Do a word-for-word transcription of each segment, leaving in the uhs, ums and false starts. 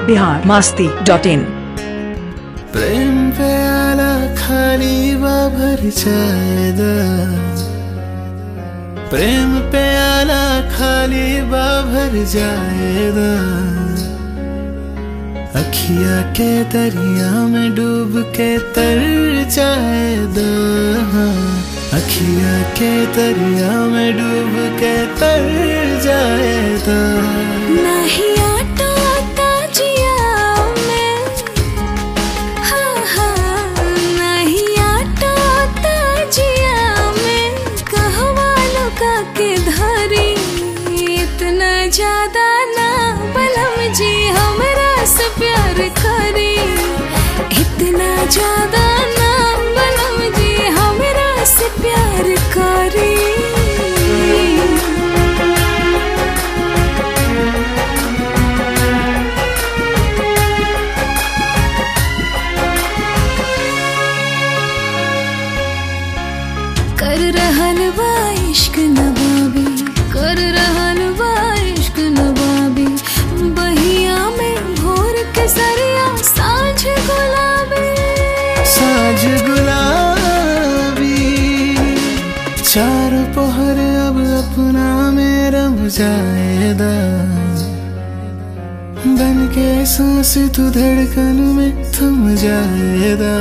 Bihar Masti dot इन। प्रेम प्याला खाली बा भर जाएदा, प्रेम प्याला खाली बा भर जाएदा। अखिया के दरिया में डूब के तर जाएदा, अखिया के दरिया में डूब के तर जाएदा। नहीं आटा आता जिया में, हाँ हाँ नहीं आटा आता जिया में। कहवा लुका के धरी इतना ज्यादा ना बलम जी हमरा से प्यार करी। इतना ज्यादा ना बलम जी हमरा से प्यार करी। कर रहल बा इश्क नवाबी, कर रहल बा इश्क नवाबी। बहिया में भोर के सरिया साँझ गुलाबी, साँझ गुलाबी। चार पहर अब अपना में रम जाएदा, बन के सांस तू धड़कन में थम जाएदा।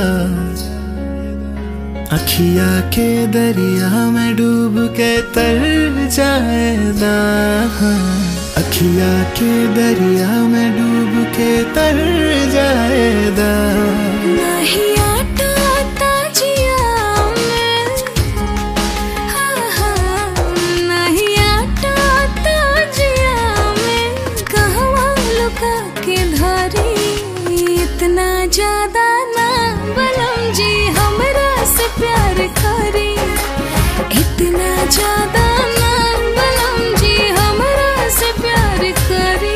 अखिया के दरिया में डूब के तर जाएदा, अखिया के दरिया में डूब के तर जाएदा। नहीं आटा आता जिया में, हाँ हाँ नहीं आटा आता जिया में। कहवा लुका के धरी इतना ज्यादा ना बलम जी हमरा से प्यार करी। इतना ज्यादा ना बलम जी हमरा से प्यार करी।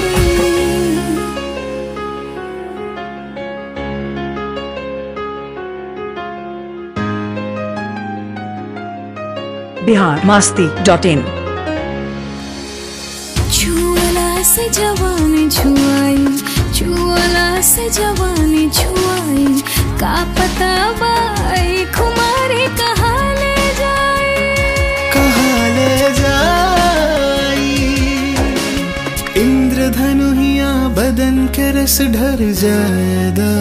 Bihar Masti dot in. छुअला से जवानी छुआई, छुअला से जवानी छुआई। का पता बाई खुमारी कहाँ ले जाए, कहाँ ले जाई। इंद्रधनु हिया बदन के रस ढर जाएदा।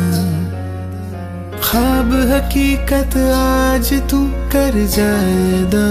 ख्वाब हकीकत आज तू कर जाएदा।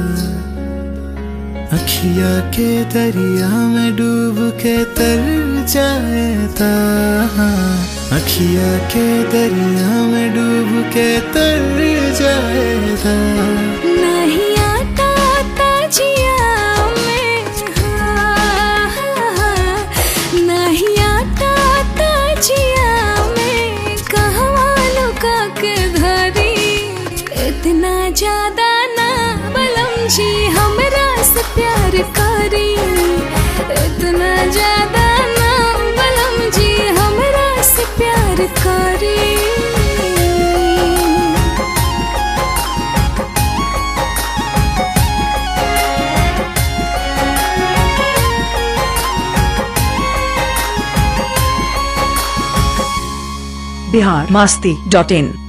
अखिया के दरिया में डूब के तर जाएदा, अखिया के दरिया में डूब के तर जाएदा। नहीं आता आता जिया में, हाँ हाँ हाँ नहीं आता आता जिया में। कहवा लुका के धरी इतना ज्यादा ना बलम जी हमरा से प्यार करी। इतना ज्यादा ना बलम जी हमरा से प्यार करी। बिहार मस्ती डॉट इन।